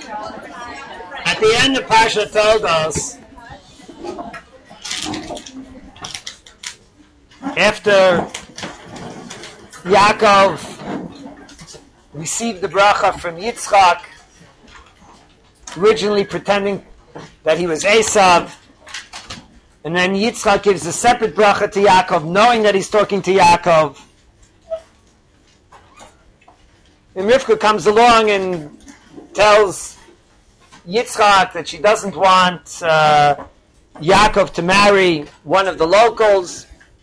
At the end, the Parsha told us, after Yaakov received the bracha from Yitzchak, originally pretending that he was Esav, and then Yitzchak gives a separate bracha to Yaakov, knowing that he's talking to Yaakov. And Rivka comes along and tells Yitzchak that she doesn't want Yaakov to marry one of the locals.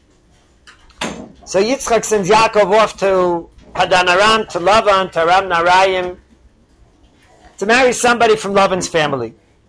So Yitzchak sends Yaakov off to Padan Aram, to Lavan, to Aram Narayim, to marry somebody from Lavan's family.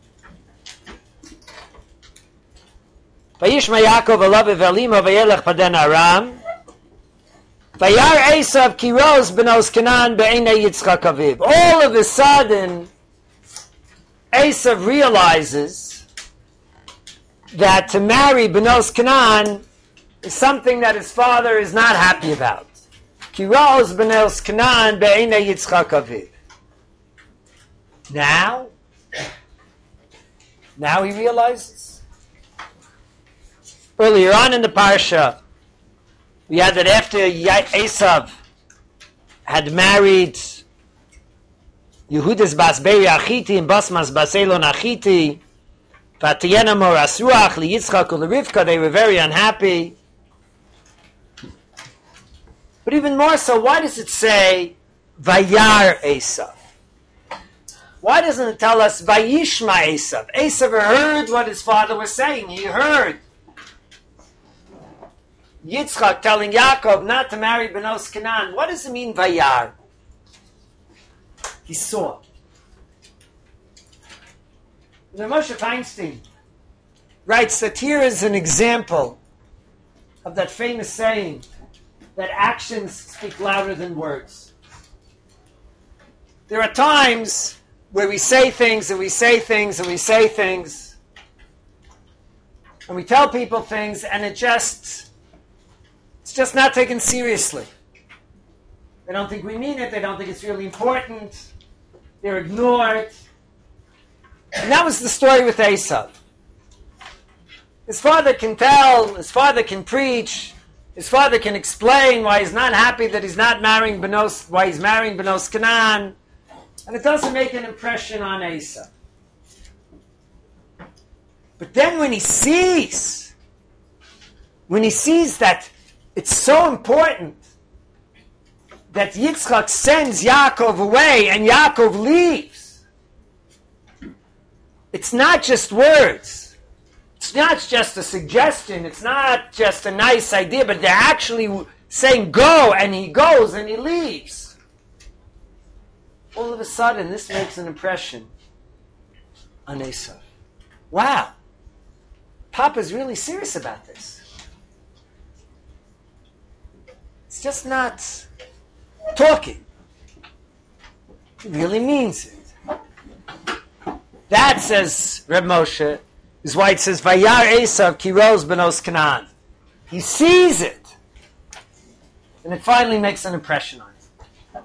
Vayishma Yaakov alav evelimo vayelech Padan Aram. Vayar Esav kiroz benos Canaan be'enei Yitzchak aviv. All of a sudden, Esav realizes that to marry benos Canaan is something that his father is not happy about. Kiroz benos Canaan be'enei Yitzchak aviv. Now he realizes. Earlier on in the parsha, we had that after Esav had married Yehudas bas Beri Achiti and Basmas bas Elon Achiti, Vatiyena mor Asruach liYitzchak u'Rivka, they were very unhappy. But even more so, why does it say Vayar Esav? Why doesn't it tell us Vayishma Esav? Esav heard what his father was saying. He heard Yitzchak telling Yaakov not to marry Benos Canaan. What does it mean, Vayar? He saw. The Moshe Feinstein writes that here is an example of that famous saying that actions speak louder than words. There are times where we say things and we say things and we say things and we tell people things and it's just not taken seriously. They don't think we mean it. They don't think it's really important. They're ignored. And that was the story with Esav. His father can tell, his father can preach, his father can explain why he's not happy that he's not marrying Benos, why he's marrying Benos Canaan, and it doesn't make an impression on Esav. But then when he sees that it's so important that Yitzchak sends Yaakov away and Yaakov leaves, it's not just words. It's not just a suggestion. It's not just a nice idea, but they're actually saying go, and he goes and he leaves. All of a sudden, this makes an impression on Esav. Wow. Papa's really serious about this. It's just not talking. He really means it. That, says Reb Moshe, is why it says, Vayar Esav kiroz benos Canaan. He sees it. And it finally makes an impression on him.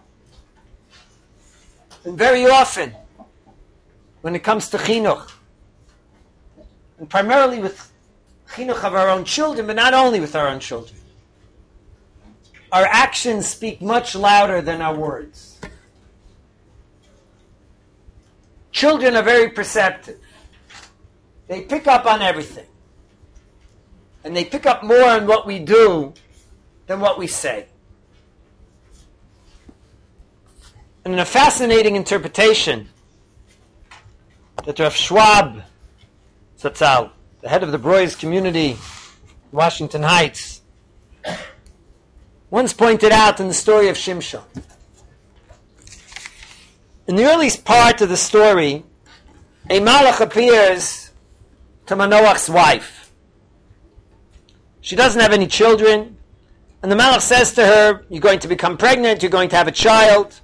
And very often, when it comes to chinuch, and primarily with chinuch of our own children, but not only with our own children, our actions speak much louder than our words. Children are very perceptive. They pick up on everything. And they pick up more on what we do than what we say. And in a fascinating interpretation that Rav Schwab Zatzal, the head of the Broyes community in Washington Heights, once pointed out in the story of Shimshon. In the earliest part of the story, a malach appears to Manoach's wife. She doesn't have any children, and the malach says to her, you're going to become pregnant, you're going to have a child,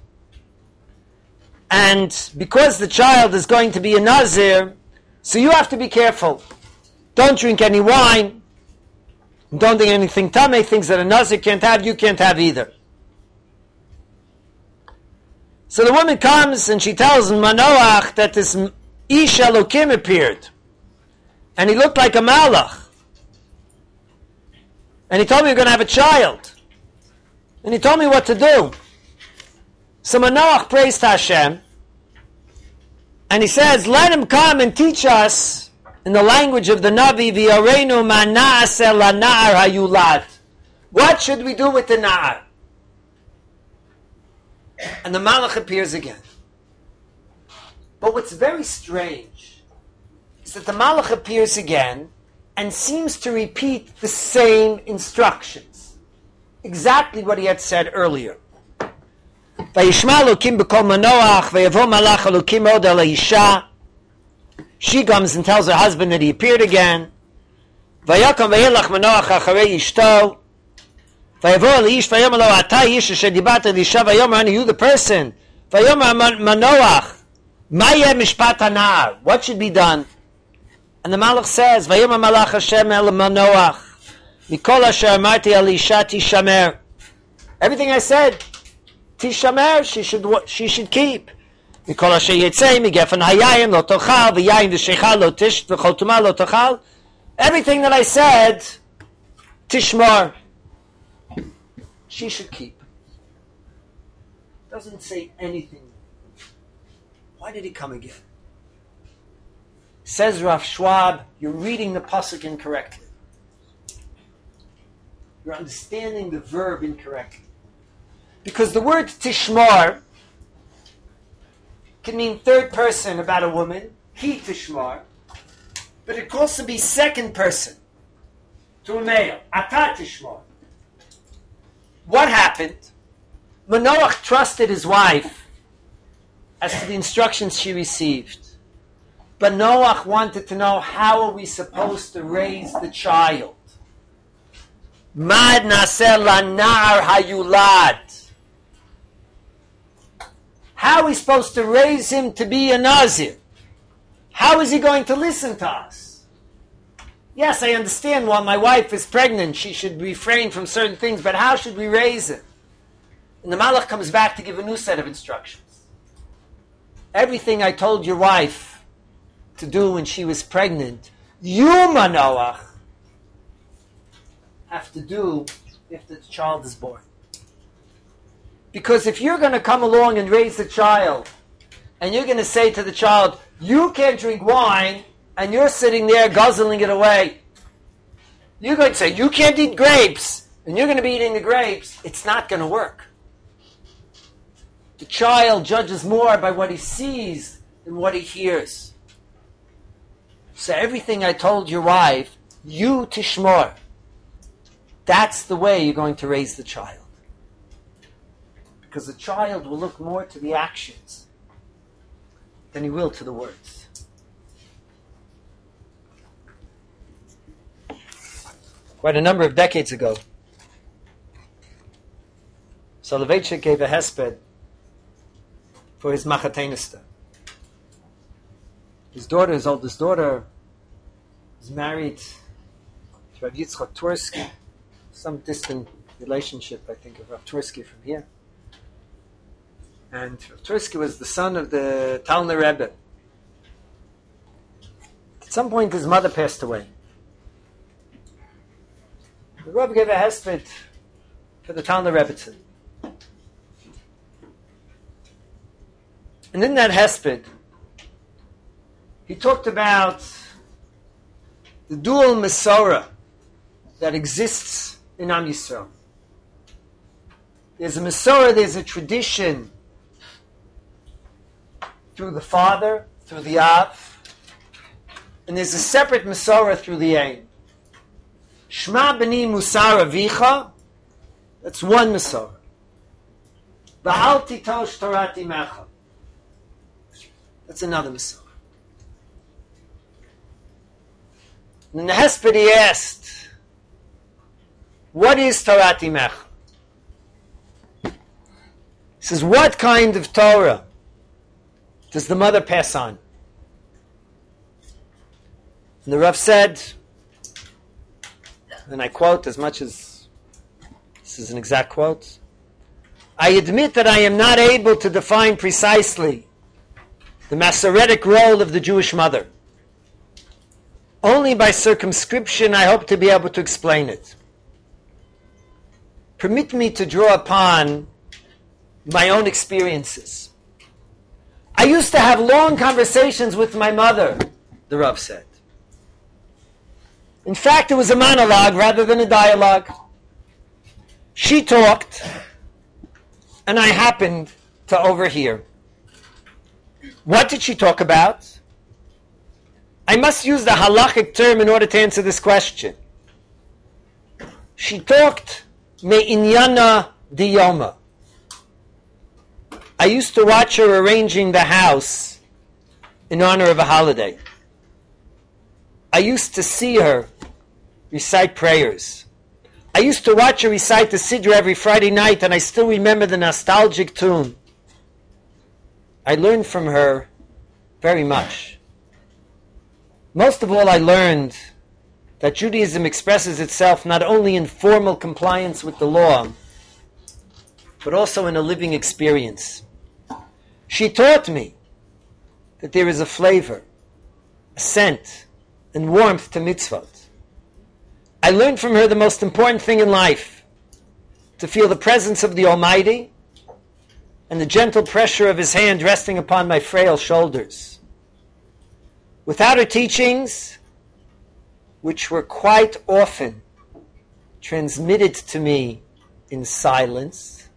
and because the child is going to be a Nazir, so you have to be careful. Don't drink any wine, don't do anything tamei, things that a Nazir can't have, you can't have either. So the woman comes and she tells Manoach that this Ish Elokim appeared. And he looked like a malach. And he told me we're going to have a child. And he told me what to do. So Manoach prays to Hashem. And he says, let him come and teach us in the language of the Navi, V'yareinu ma na'aseh la'na'ar hayulad. What should we do with the na'ar? And the malach appears again. But what's very strange is that the malach appears again and seems to repeat the same instructions. Exactly what he had said earlier. Vayishma Elokim b'kol Manoach, vayavo malach Elokim od el ha'isha. She comes and tells her husband that he appeared again. Vayakam vayelach Manoach acharei ishto. Vayavo el ish vayom lo ata ish asher dibart el isha vayomer ani, you the person. Vayomer Manoach, ma yeh mishpat hana'ar. What should be done? And the malach says, Vayomer malach Hashem el Manoach, mikol asher amarti el isha tishamer. Everything I said, tishamer, she should keep. Mikol asher yetzei migefen hayayim lo tochal v'yayin v'sheichal lo tish v'chol tumah lo tochal. Everything that I said, tishmar, she should keep. Doesn't say anything. Why did he come again? Says Rav Schwab, you're reading the pasuk incorrectly. You're understanding the verb incorrectly. Because the word tishmar can mean third person about a woman, he tishmar, but it could also be second person to a male, ata tishmar. What happened? Manoach trusted his wife as to the instructions she received. But Noach wanted to know, how are we supposed to raise the child? Mad naseh lanar hayulad. How are we supposed to raise him to be a Nazir? How is he going to listen to us? Yes, I understand while my wife is pregnant, she should refrain from certain things, but how should we raise him? And the Malach comes back to give a new set of instructions. Everything I told your wife to do when she was pregnant, you, Manoach, have to do if the child is born. Because if you're going to come along and raise the child, and you're going to say to the child, you can't drink wine, and you're sitting there guzzling it away, you're going to say, you can't eat grapes, and you're going to be eating the grapes, it's not going to work. The child judges more by what he sees than what he hears. So everything I told your wife, you tishmor. That's the way you're going to raise the child. Because the child will look more to the actions than he will to the words. Quite a number of decades ago, Soloveitchik gave a hesped for his machatenista. His daughter, his oldest daughter, is married to Rav Yitzchak Tursky, some distant relationship, I think, of Rav Tursky from here. And Rav Tursky was the son of the Talmud Rebbe. At some point, his mother passed away. The Rebbe gave a hesped for the Talmud Rebbetzin. And in that hesped, he talked about the dual Mesorah that exists in Am Yisrael. There's a Mesorah, there's a tradition through the father, through the Av, and there's a separate Mesorah through the Ein. Shma b'ni musar avicha, that's one Mesorah. V'al titosh Torah imecha, that's another Mesorah. And in the hesped he asked, what is Torah imecha? He says, what kind of Torah does the mother pass on? And the Rav said, and I quote as much as this is an exact quote, I admit that I am not able to define precisely the Masoretic role of the Jewish mother. Only by circumscription I hope to be able to explain it. Permit me to draw upon my own experiences. I used to have long conversations with my mother, the Rav said. In fact, it was a monologue rather than a dialogue. She talked, and I happened to overhear. What did she talk about? I must use the halachic term in order to answer this question. She talked me'inyana diyoma. I used to watch her arranging the house in honor of a holiday. I used to see her recite prayers. I used to watch her recite the Siddur every Friday night, and I still remember the nostalgic tune. I learned from her very much. Most of all, I learned that Judaism expresses itself not only in formal compliance with the law, but also in a living experience. She taught me that there is a flavor, a scent, and warmth to mitzvot. I learned from her the most important thing in life, to feel the presence of the Almighty and the gentle pressure of His hand resting upon my frail shoulders. Without her teachings, which were quite often transmitted to me in silence,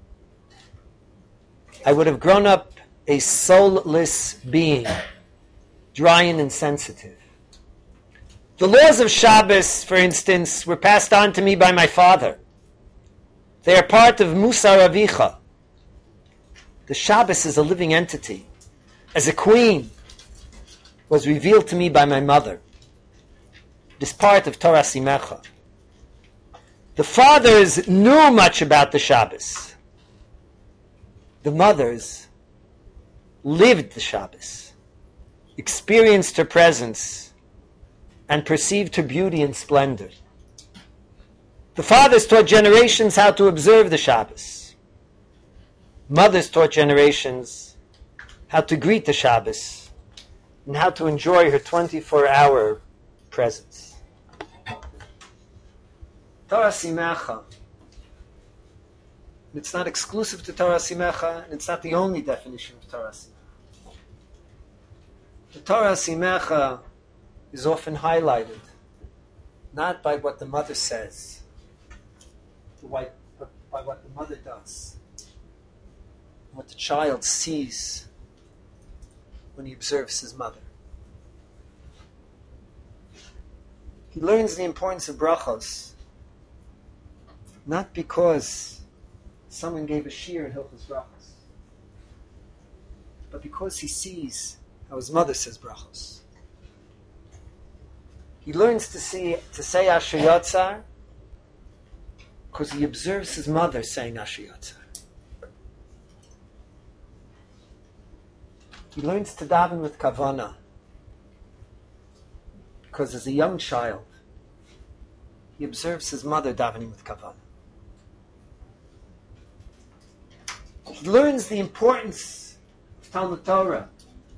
I would have grown up a soulless being, dry and insensitive. The laws of Shabbos, for instance, were passed on to me by my father. They are part of Musar Avicha. The Shabbos is a living entity. As a queen, was revealed to me by my mother. It is part of Torah Simecha. The fathers knew much about the Shabbos. The mothers lived the Shabbos, experienced her presence, and perceived her beauty and splendor. The fathers taught generations how to observe the Shabbos. Mothers taught generations how to greet the Shabbos and how to enjoy her 24-hour presence. Torah Simecha. It's not exclusive to Torah Simecha, and it's not the only definition of Torah Simecha. The Torah Simecha is often highlighted not by what the mother says, but by what the mother does, what the child sees when he observes his mother. He learns the importance of brachos, not because someone gave a shir in Hilchos Brachos, but because he sees how his mother says brachos. He learns to say Asher Yatzar because he observes his mother saying Asher Yatzar. He learns to daven with kavana because as a young child he observes his mother davening with kavana. He learns the importance of Talmud Torah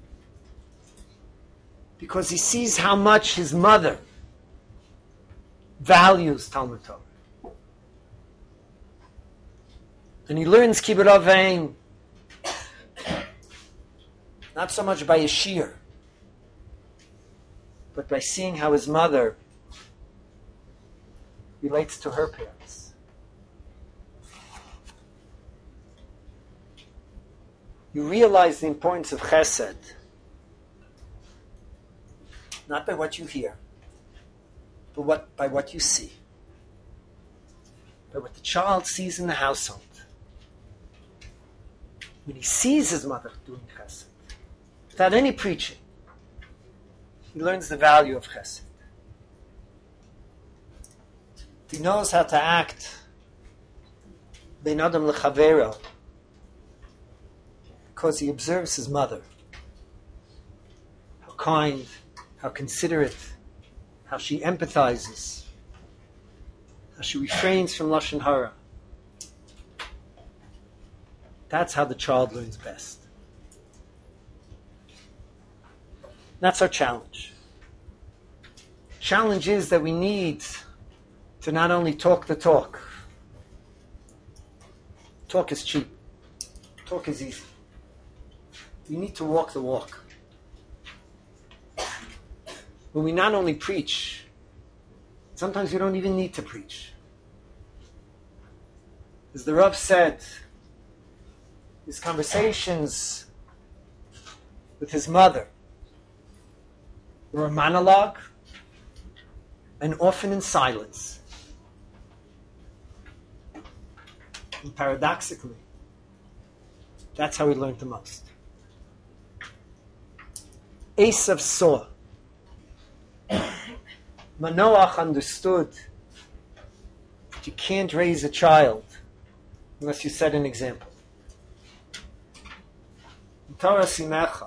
because he sees how much his mother values Talmud Torah. And he learns Kibbud Avein not so much by a shir, but by seeing how his mother relates to her parents. You realize the importance of chesed not by what you hear, but by what you see, by what the child sees in the household. When he sees his mother doing chesed, without any preaching, he learns the value of chesed. He knows how to act ben adam lechavero because he observes his mother. How kind, how considerate, how she empathizes, how she refrains from lashon hara. That's how the child learns best. That's our challenge. Challenge is that we need to not only talk the talk. Talk is cheap. Talk is easy. We need to walk the walk. But we not only preach, sometimes we don't even need to preach. As the Rav said, his conversations with his mother were a monologue and often in silence. And paradoxically, that's how he learned the most. Esav saw. Manoach understood that you can't raise a child unless you set an example. Torah Simecha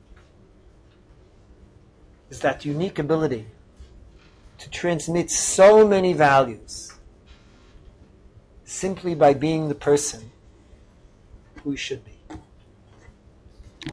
is that unique ability to transmit so many values simply by being the person who you should be.